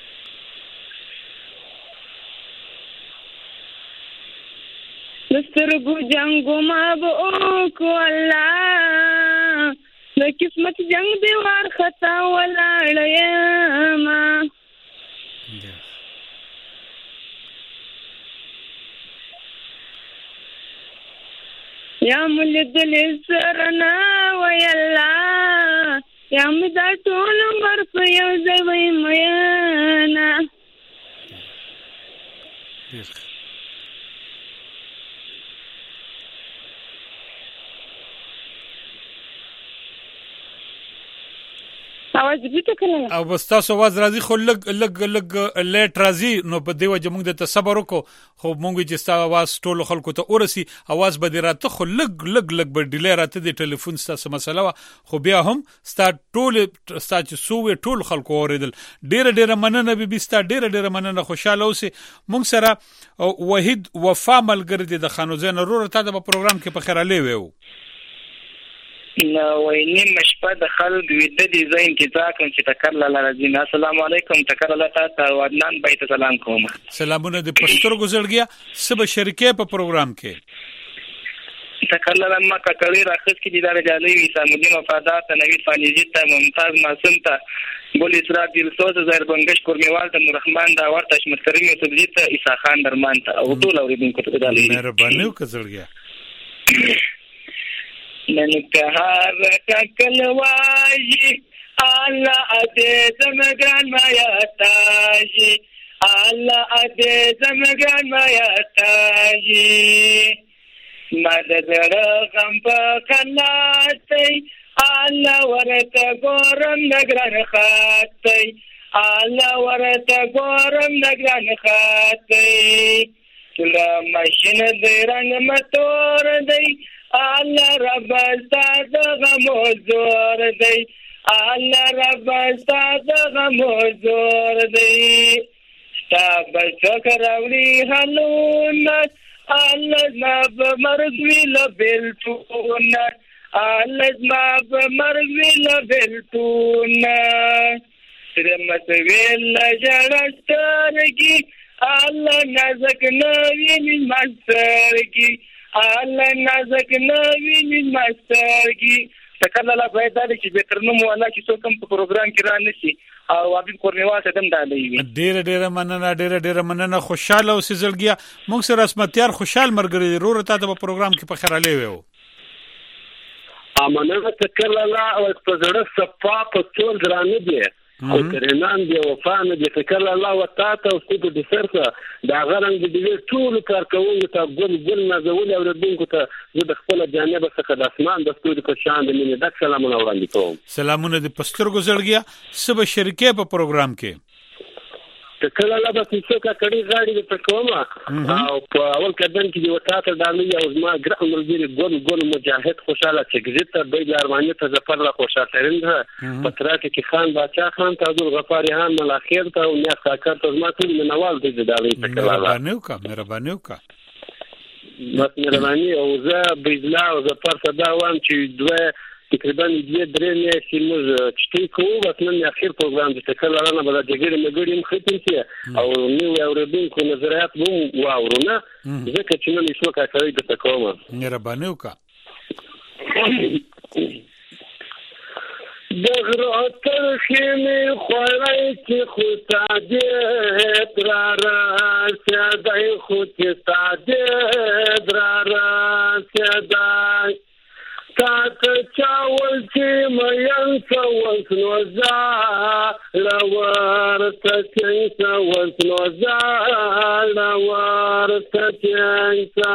د سترګو جنګونه به وکړو الله د قسمت جنګ دی وارخطا ولاړه یمه یا ملدل سرنا وی الله یا مدا ټول عمر په یو ځای وای میانا اواز دې ټکله او بس تاسو आवाज راځي خو لګ لیټ راځي نو په دیو چې موږ د صبر وکړو خو موږ چې تاسو आवाज ټول خلکو ته ورسي आवाज به راته خو لګ به ډیلی راته د ټلیفون ستاسو مسله خو بیا هم ستاسو سوې ټول خلکو اوریدل ډیره مننه به ستا ډیره مننه خوشاله اوسې موږ سره وحید وفا ملګری د خانوزین رور ته د پروګرام کې په خیراله ویو نو ویني مشپه د خلک ویده دي زه انتظار کوم چې تکر لاله راځي السلام علیکم تکر الله تاسو ودنان بیت سلام کوم سلامونه د پښتور ګزړګیا سبا شریکه په پروګرام کې تکر لاله ما کړي راخص کې د رجالي وسامدین وفادار ته نوی فانیزی ته ممتاز معصوم ته ګل اسرات دل سوز زهر بنگش کورمیوال ته نوررحمان دا ورته شمت کریم یوسفزی ته عیسی خان درمان ته او ټول اوریدونکو ته د مهرباني وکړه نن کهار ککل واجی الله دې زمګان ما یاتاجی الله دې زمګان ما یاتاجی مدد غم په کلاتی الله ورته ګورم نګران خاطی الله ورته ګورم نګران خاطی کله ماشین دې رنگ متور دی الله رب استاد غموزور دی الله رب استاد غموزور دی تاب شکر اولی حلون الله ناب مرگ ویل بلتون الله ناب مرگ ویل بلتون رمت ویل جړسترګي الله نازک نوی مسترګي الله نازک نوی مسترګي تکله لا پیدا دي چې به ترنو مولا چې څوک په پروګرام کې را نشي او ابي کورنیوا ته دم دالې وي ډېر مننه خوشاله او سزلګیا موږ سره رسمتيار خوشحال مرګري ضرورت ته په پروګرام کې په خیراله ویو امانه تکله لا او په زړه صفا په ټول درانه دي او کرنان دی وفانه دي تکله الله وتعالى او ستو د سرته دا غرنګ دي ټول کارکوونکو ته ګل نازول او ردونکو ته د خپل جانب څخه د اسمان د ستوري په شان د مینې د سلامونه وړاندې کوم سلامونه د پستر ګزړګیا سبا شریکه په پروګرام کې ته کله لا به څه کا کړي غاړي د تکوما او په اول کدن کې یو تاسو دالي او ما ګرام مرګري ګون مجاهد خوشاله چې ته د ارماني ته ظفر لا خوشاله ترند پترات کې خان باچا خان تاسو غفاری خان ملاخیر ته او نیاز کاکر ته ما ټول منوال دي د دالي تکلا مهرباني وکړه بس مهرباني او زه بيزلا او ظفر صدا وام چې دوه تقریبا 2-3 میاشتې موږ چټي کوو بس نن اخر پروګرام د تکلا لرنه بل د ګړي مګړي ختم شي او نو اوریدونکو نظریات مو واورونه ځکه چې نن څه کا کوي د تکوما مهرباني وکړه دغرا ترخیمی خوالای چی خود ساده درارا سیادای خود ساده درارا سیادای تاک چاول چی مین سوز نوزا لور تچین سوز نوزا لور تچین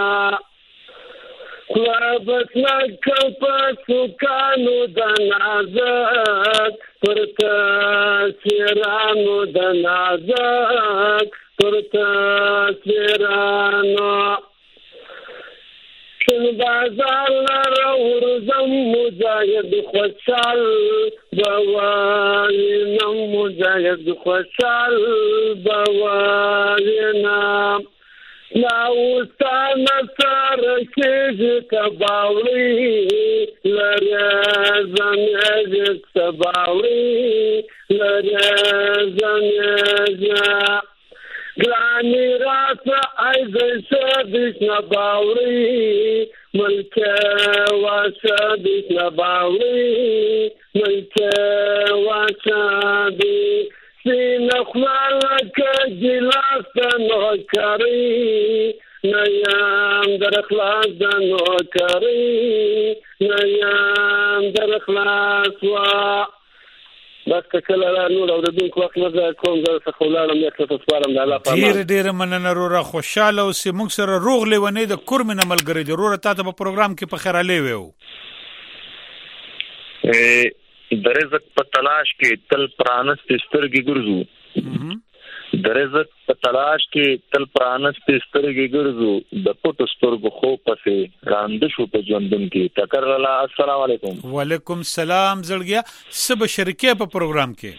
خلابت نکپا سکانو دنازک پرتا سیرانو دنازک پرتا سیرانو شن بازار لرورزم مجاید خوشال بوالینم مجاید خوشال بوالینم لاوستان سرکیج کباوی لرزن اجت کباوی لرزن اجت گرانی رات ایزن شدیش نباوی ملکه و شدیش نباوی ملکه و شدیش سین خلالک جلاس نوکری نیام در اخلاص نوکری نیام در اخلاص و بس کله نور اوردونکو وخت مزه کوم زه خولالم یک څه سپارم د الله په امان ډیر مننه روره خوشاله او سیمون سره روغ لیونی د کورمن عملګری دی روره تاسو په پروګرام کې په خیره لیوي د رزق په تلاش کې تل پرانست سترګې ګرځو د رزق په تلاش کې تل پرانست سترګې ګرځو د پټو سترګو خو پسې راند شو په ژوندون کې تکر الله السلام علیکم وعلیکم السلام زړګیا سب شریکه په پروګرام کې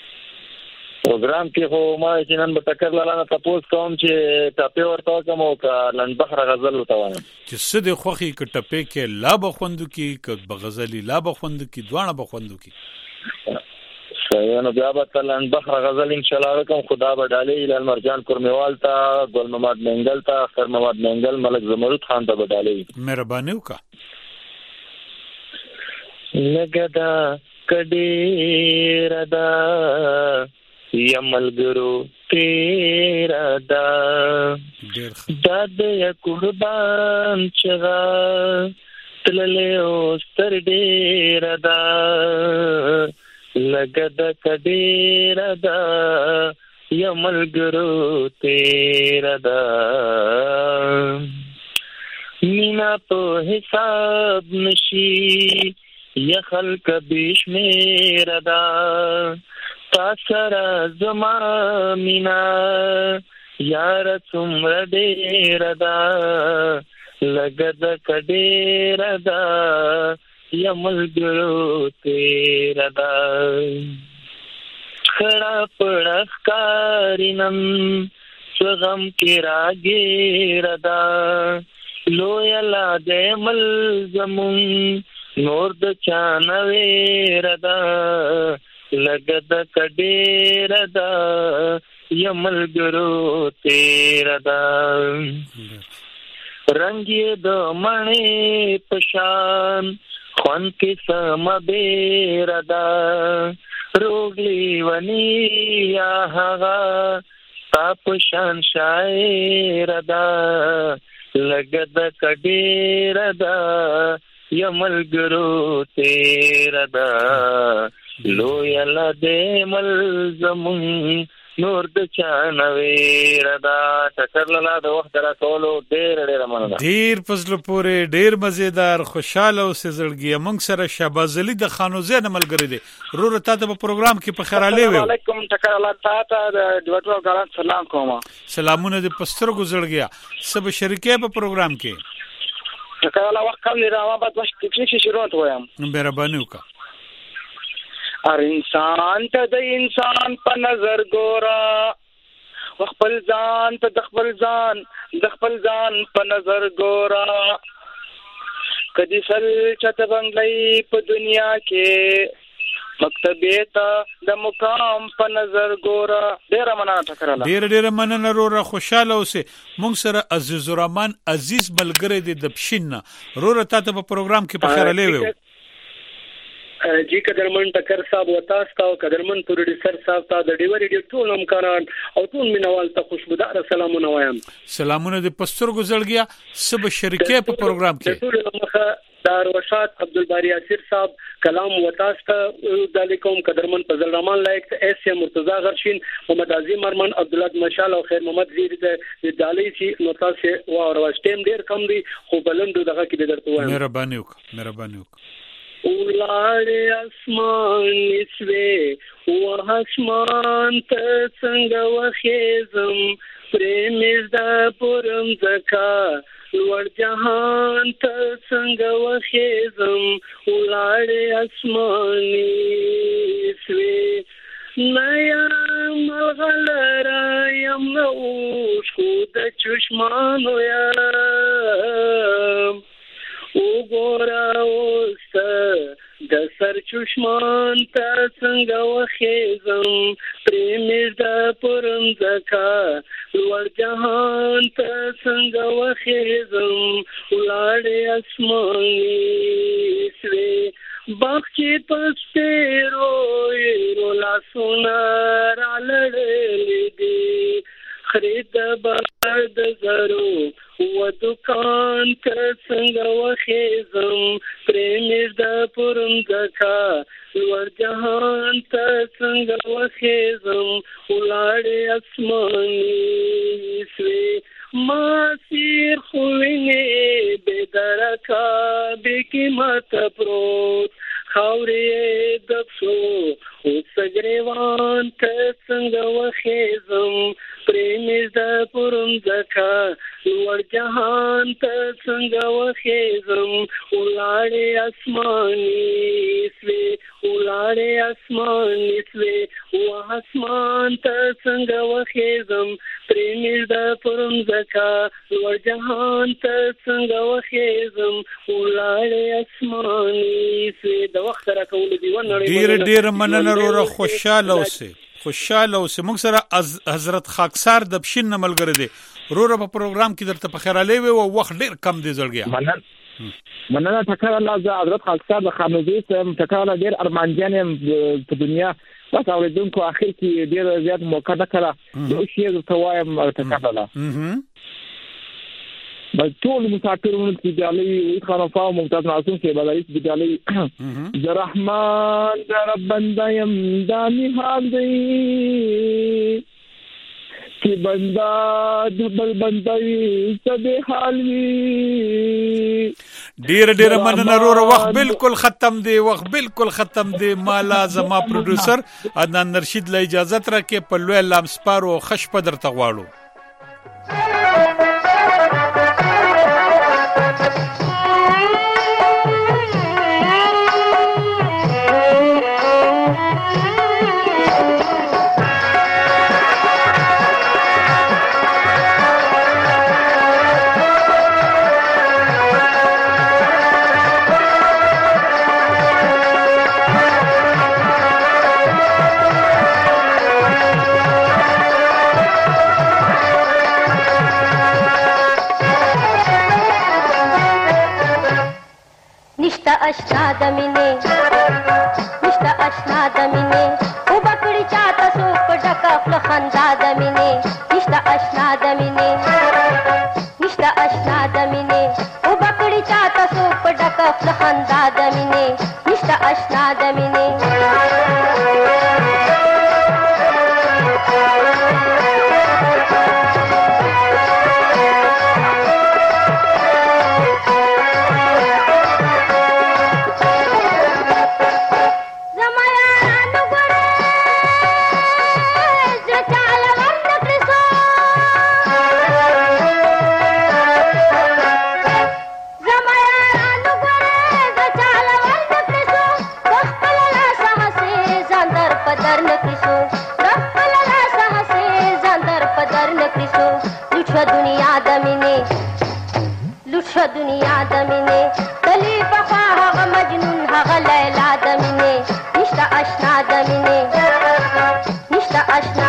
خو ما چې نن به تکر لاله تاسو کوم چې ټاپه ورته کوم او لن بحر غزل وته وایم چې سده خوخي ک ټاپه کې لا بخوندو کې ک بغزلی لا بخوندو کې دوانه بخوندو کې نو بیا به لن بحر غزل ان شاء الله کوم خدا به ډالې ال مرجان کورمیوال تا ګل محمد منګل تا اختر محمد منګل ملک زمرد خان ته به ډالې مهرباني وکړه لګدا کډې ردا یملګرو تیرا دا داد یا قربان چغا تللې او ستر ډیر دا لګد کډیر دا یملګرو تیرا دا مینا په حساب نشي یا خلق بشمیر دا تاسرا زما مینا یار څومره ډیر دا لګد کډیر دا یملګرو تیر دا خړه پړخ کارینم سغم کې راګیر دا لویا لا دې ملزمون نور د چانویر دا لګد کډیر دا یملګرو تیر دا رنگی د مڼې پشان خوان کې سم بیر دا روغلی ونی یا هغه تاپ شان شاعر دا لګد کډیر دا یملګرو تیر دا لویا لا دې ملزمون نور د چانوي ردا ټکر لاله د وخت را کولو ډېر مننه. ډېر فضل پورې ډېر مزیدار خوشاله او سزړګي موږ سره شهباز علي د خانوزه نه ملګری دی. رور ته په پروګرام کې په خیراله وي. علیکم ټکر الله تاسو د ډیوټو غلط سلام کوم. سلامونه د پستر گزړګیا سب شریکه په پروګرام کې. ټکر الله وخت کم نه راو بعد مش کې شروع وایم. مهرباني وکړه. هر انسان ته د انسان په نظر ګورا خپل ځان ته د خپل ځان په نظر ګورا کدي سل چته بنگلې په دنیا کې مکتبه ته د مقام په نظر ګورا. ډېر مننه ټکراله. ډېر مننه روره خوشاله اوسه. مونږ سره عزیز الرحمن عزیز ملګری دی د پښین روره ته په پروګرام کې په خیراله وي. جی قدرمن ټکر صاحب وتاس تا او قدرمن پروډوسر صاحب تا د ډیوري ډیو ټول همکاران او ټول مینوال ته خوشبودار سلامونه وایم. سلامونه د پستر گزړګیا سب شریکه په پروګرام کې. ټول مخه دار وشات عبدالباری یاسر صاحب کلام وتاس ته د علیکم قدرمن فضل الرحمن لایق اس مرتضی غرشین محمد عظیم ارمان عبدالله مشال او خیر محمد زیر د دالی سی نوتاسه او ورواستیم ډیر کم دي خو بلندو دغه کې درته وایم. مهرباني وکړه. ولاړې اسمان نسوې و اسمان ته څنګه وخېزم پرېمز د پرم زکا لوړ جهان ته څنګه وخېزم ولاړې اسمان نسوې نیا ملغلره یم نوش خود چشمانو یم وګوره اوس د سر چشمان ته څنګه وخېزم پرېمز د پرم زکا لوړ جهان ته څنګه وخېزم ولاړې اسماني سوې باغچې په سپېرو لاسونه رالړلې دي خرید بار د زرو و دکان ته څنګه وخېزم پرېمز د پرم زکا لوړ جهان ته څنګه وخېزم ولاړې اسماني سوې ما سیر خوینې بېدرکه بېقیمته پروت خاورې دکسو اوس ګریوان ته څنګه وخېزم پرېمز د پرم زکا لوړ جهان ته څنګه وخېزم ولاړې اسماني سوې ولاړې اسماني سوې و اسمان ته څنګه وخېزم پرېمز د پرم زکا لوړ جهان ته څنګه وخېزم ولاړې اسماني سوې. د وخت راکول دی ونه ډېر مننه روره خوشاله اوسه. موږ سره حضرت خاکسار د پښین ملګری دی. روره په پروګرام کې درته په خیراله وي او وخت ډېر کم دی زړګیا. مننه ټکر الله ز حضرت خاکسار د خانوزي سم ټکر الله ډېر ارمانجن په دنیا بس اوریدونکو اخر کې ډېر زیات موقع کړه یو شی ته وایم ټکر الله بس ټول مسافرونو چې دالي خرافه او ممتاز معصوم کې بدایي چې دالي ز رحمان در بندایم دانی حال دی چې بندا د بل بندوي سبه حال وی. ډېر مننه روره. وخت بالکل ختم دی. مالا زما پروډوسر عدنان نرشید له اجازه تر کې په لوی لامسپارو خش په درته غواړو. اشنا دمینه او بکړی چاته سو پټکا خپل خندا دمینه نشتا اشنا دمینه او بکړی چاته سو پټکا خپل خندا دمینه نشتا اشنا دمینه دنیا د مینې تلی پخوا هغه مجنون هغه لیلا د مینې نشته اشنا د مینې نشته اشنا